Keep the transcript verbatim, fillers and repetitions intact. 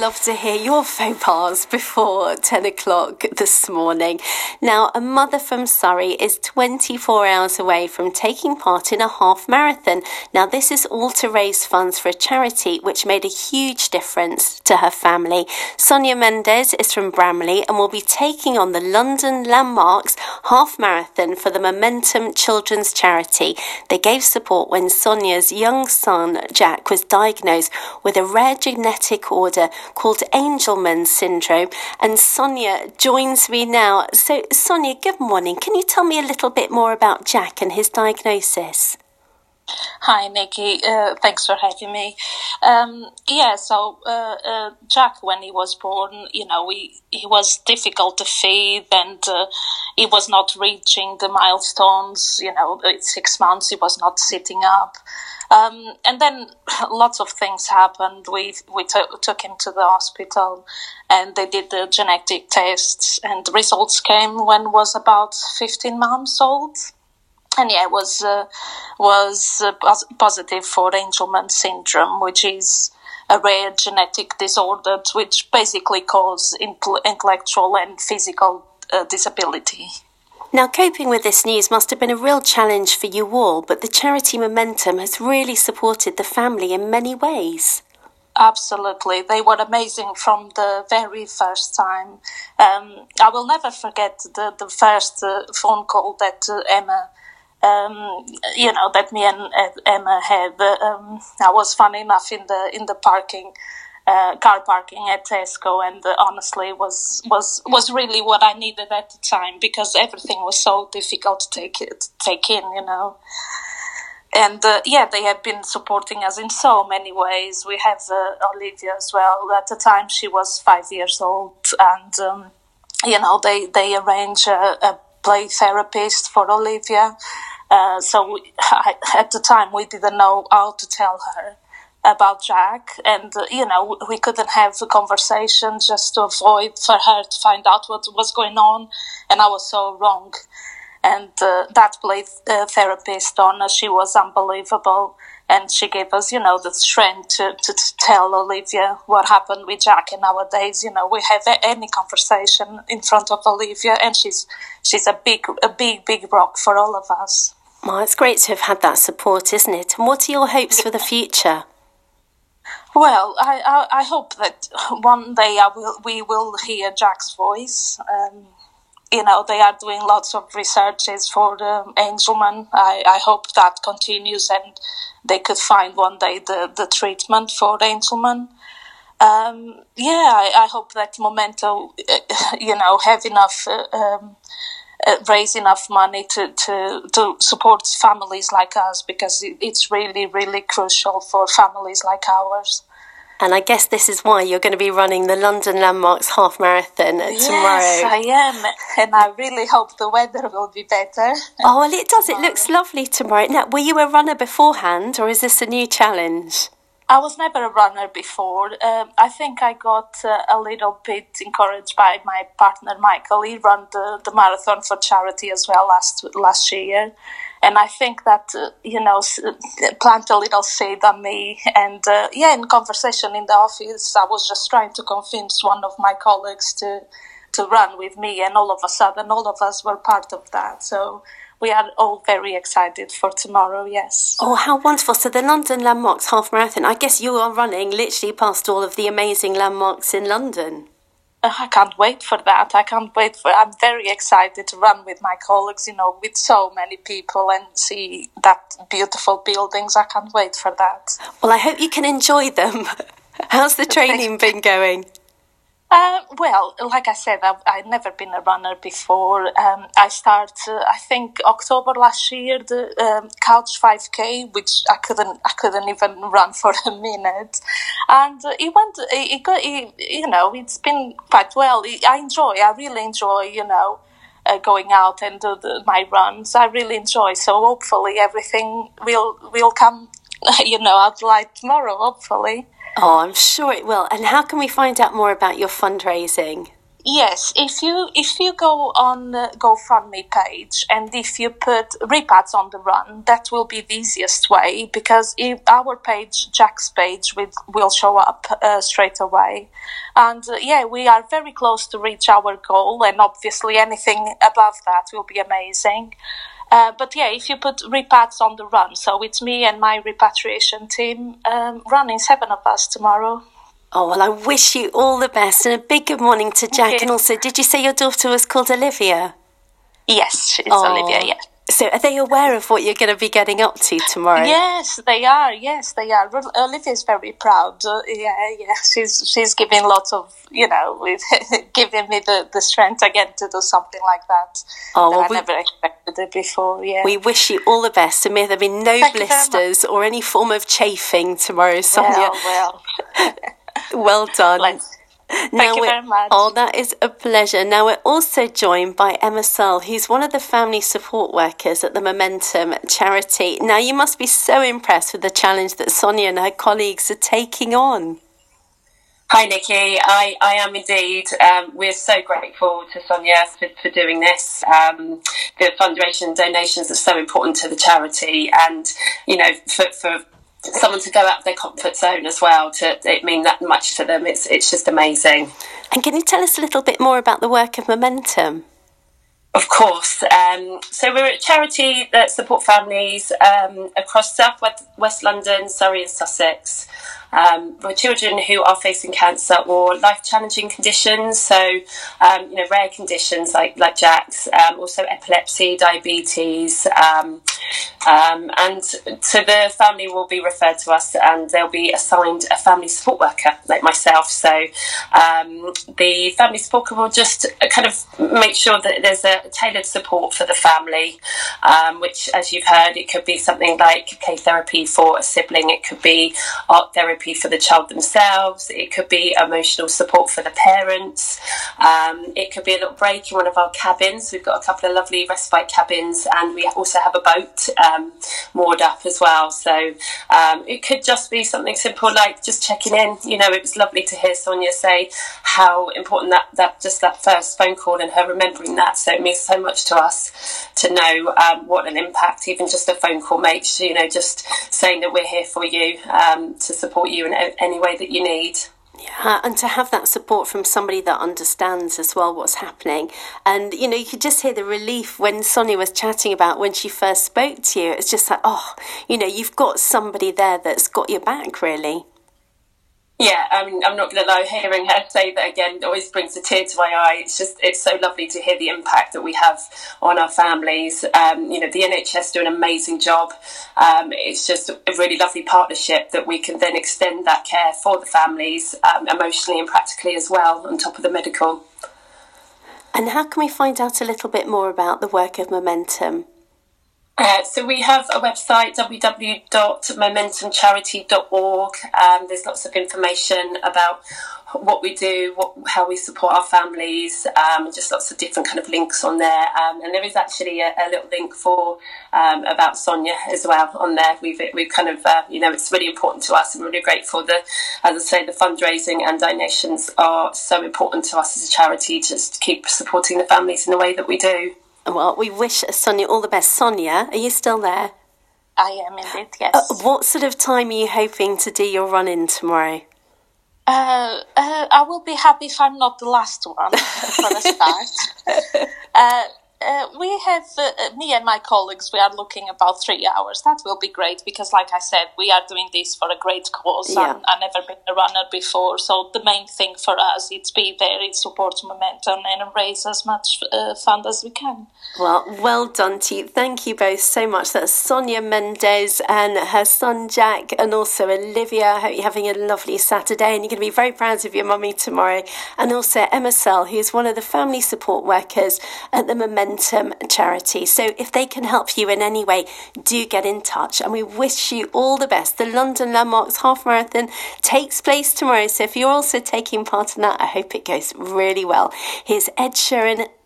love to hear your faux pas before ten o'clock this morning. Now, a mother from Surrey is twenty-four hours away from taking part in a half marathon. Now, this is all to raise funds for a charity which made a huge difference to her family. Sonia Mendes is from Bramley and will be taking on the London Landmarks half marathon for the Momentum Children's Charity. They gave support when Sonia's young son, Jack, was diagnosed with a rare genetic order called Angelman syndrome, and Sonia joins me now. So, Sonia, good morning. Can you tell me a little bit more about Jack and his diagnosis? Hi, Nikki. Uh, thanks for having me. Um, yeah, so uh, uh, Jack, when he was born, you know, we, he was difficult to feed, and uh, he was not reaching the milestones. You know, at six months he was not sitting up. Um, and then lots of things happened. We we t- took him to the hospital, and they did the genetic tests, and the results came when he was about fifteen months old. And yeah, it was uh, was uh, pos- positive for Angelman syndrome, which is a rare genetic disorder which basically causes intel- intellectual and physical uh, disability. Now, coping with this news must have been a real challenge for you all, but the charity Momentum has really supported the family in many ways. Absolutely. They were amazing from the very first time. Um, I will never forget the, the first uh, phone call that uh, Emma, um, you know, that me and uh, Emma had. Um, I was funny enough in the in the parking, uh, car parking at Tesco, and uh, honestly was was was really what I needed at the time, because everything was so difficult to take it take in, you know. And uh, yeah, they have been supporting us in so many ways. We have uh, Olivia as well. At the time, she was five years old, and um, you know, they they arrange a, a play therapist for Olivia. Uh, so we, I, at the time, we didn't know how to tell her about Jack, and uh, you know, we couldn't have a conversation just to avoid for her to find out what was going on, and I was so wrong. And uh, that play uh, therapist, Donna, she was unbelievable, and she gave us, you know, the strength to, to, to tell Olivia what happened with Jack. And nowadays, you know, we have a, any conversation in front of Olivia, and she's she's a big, a big, big rock for all of us. Well, it's great to have had that support, isn't it? And what are your hopes for the future? Well, I, I, I hope that one day I will we will hear Jack's voice. Um, you know, they are doing lots of researches for um, Angelman. I, I hope that continues, and they could find one day the, the treatment for Angelman. Um, yeah, I, I hope that Momentum, uh, you know, have enough, uh, um, uh, raise enough money to, to, to support families like us, because it, it's really, really crucial for families like ours. And I guess this is why you're going to be running the London Landmarks Half Marathon tomorrow. Yes, I am. And I really hope the weather will be better. Oh, well, it does. Tomorrow. It looks lovely tomorrow. Now, were you a runner beforehand, or is this a new challenge? I was never a runner before. Um, I think I got uh, a little bit encouraged by my partner, Michael. He ran the, the marathon for charity as well last last year. And I think that, uh, you know, plant a little seed on me. And, uh, yeah, in conversation in the office, I was just trying to convince one of my colleagues to, to run with me. And all of a sudden, all of us were part of that. So we are all very excited for tomorrow, yes. Oh, how wonderful. So the London Landmarks Half Marathon, I guess you are running literally past all of the amazing landmarks in London. I can't wait for that. I can't wait for. I'm very excited to run with my colleagues, you know, with so many people and see that beautiful buildings. I can't wait for that. Well, I hope you can enjoy them. How's the training been going? Uh, well, like I said, I've, I've never been a runner before. Um, I started, uh, I think, October last year, the um, Couch five K, which I couldn't, I couldn't even run for a minute. And uh, it went, it got, it, you know, it's been quite well. I enjoy, I really enjoy, you know, uh, going out and do the, my runs. I really enjoy. So hopefully everything will will come, you know, out light tomorrow. Hopefully. Oh, I'm sure it will. And how can we find out more about your fundraising? Yes, if you if you go on the GoFundMe page and if you put Repads on the Run, that will be the easiest way, because if our page, Jack's page, will, will show up uh, straight away. And uh, yeah, we are very close to reach our goal, and obviously anything above that will be amazing. Uh, but yeah, if you put Repads on the Run, so it's me and my repatriation team um, running, seven of us tomorrow. Oh, well, I wish you all the best, and a big good morning to Jack. Okay. And also, did you say your daughter was called Olivia? Yes, it's oh. Olivia, yeah. So are they aware of what you're going to be getting up to tomorrow? Yes, they are. Yes, they are. Olivia's very proud. Uh, yeah, yeah. She's she's giving lots of, you know, giving me the, the strength again to do something like that. Oh, well, I we, never expected it before, yeah. We wish you all the best, and may there be no Thank blisters or any form of chafing tomorrow, Sonia. Well, well. Well done. Let's, thank now you very much. Oh, that is a pleasure. Now we're also joined by Emma Searle, who's one of the family support workers at the Momentum charity. Now you must be so impressed with the challenge that Sonia and her colleagues are taking on. Hi Nikki, I, I am indeed. Um, we're so grateful to Sonia for, for doing this. Um, the fundraising donations are so important to the charity, and you know, for, for someone to go out of their comfort zone as well, to it mean that much to them. It's it's just amazing. And can you tell us a little bit more about the work of Momentum? Of course. Um, so we're a charity that support families um, across South West, West London, Surrey and Sussex. Um, for children who are facing cancer or life-challenging conditions, so um, you know, rare conditions like like Jack's, um, also epilepsy, diabetes, um, um, and so the family will be referred to us, and they'll be assigned a family support worker like myself. So um, the family support worker will just kind of make sure that there's a tailored support for the family, um, which, as you've heard, it could be something like play therapy for a sibling, it could be art therapy for the child themselves, it could be emotional support for the parents, um, it could be a little break in one of our cabins. We've got a couple of lovely respite cabins, and we also have a boat um, moored up as well. So um, it could just be something simple like just checking in. You know, it was lovely to hear Sonia say how important that, that just that first phone call and her remembering that. So it means so much to us to know um, what an impact even just a phone call makes, you know, just saying that we're here for you um, to support you in any way that you need. Yeah, and to have that support from somebody that understands as well what's happening. And, you know, you could just hear the relief when Sonia was chatting about when she first spoke to you. It's just like, oh, you know, you've got somebody there that's got your back, really. Yeah, I mean, I'm not going to lie, hearing her say that again always brings a tear to my eye. It's just, it's so lovely to hear the impact that we have on our families. Um, you know, the N H S do an amazing job. Um, it's just a really lovely partnership that we can then extend that care for the families, um, emotionally and practically as well, on top of the medical. And how can we find out a little bit more about the work of Momentum? Uh, so we have a website, w w w dot momentum charity dot org. Um, there's lots of information about what we do, what, how we support our families, um, just lots of different kind of links on there. Um, and there is actually a, a little link for um, about Sonia as well on there. We've we've kind of, uh, you know, it's really important to us, and we're really grateful that, as I say, the fundraising and donations are so important to us as a charity, just to keep supporting the families in the way that we do. Well, we wish Sonia all the best. Sonia, are you still there? I am indeed, yes. Uh, what sort of time are you hoping to do your run-in tomorrow? Uh, uh, I will be happy if I'm not the last one for a start. uh, uh, we have, uh, me and my colleagues, we are looking about three hours. That will be great because, like I said, we are doing this for a great cause. Yeah. I've never been a runner before, so the main thing for us is be there, it supports Momentum and raise as much uh, fund as we can. Well, well done to you. Thank you both so much. That's Sonia Mendez and her son Jack, and also Olivia. I hope you're having a lovely Saturday, and you're going to be very proud of your mummy tomorrow. And also Emma Searle, who's one of the family support workers at the Momentum charity. So if they can help you in any way, do get in touch, and we wish you all the best. The London Landmarks Half Marathon takes place tomorrow, so if you're also taking part in that, I hope it goes really well. Here's Ed Sheeran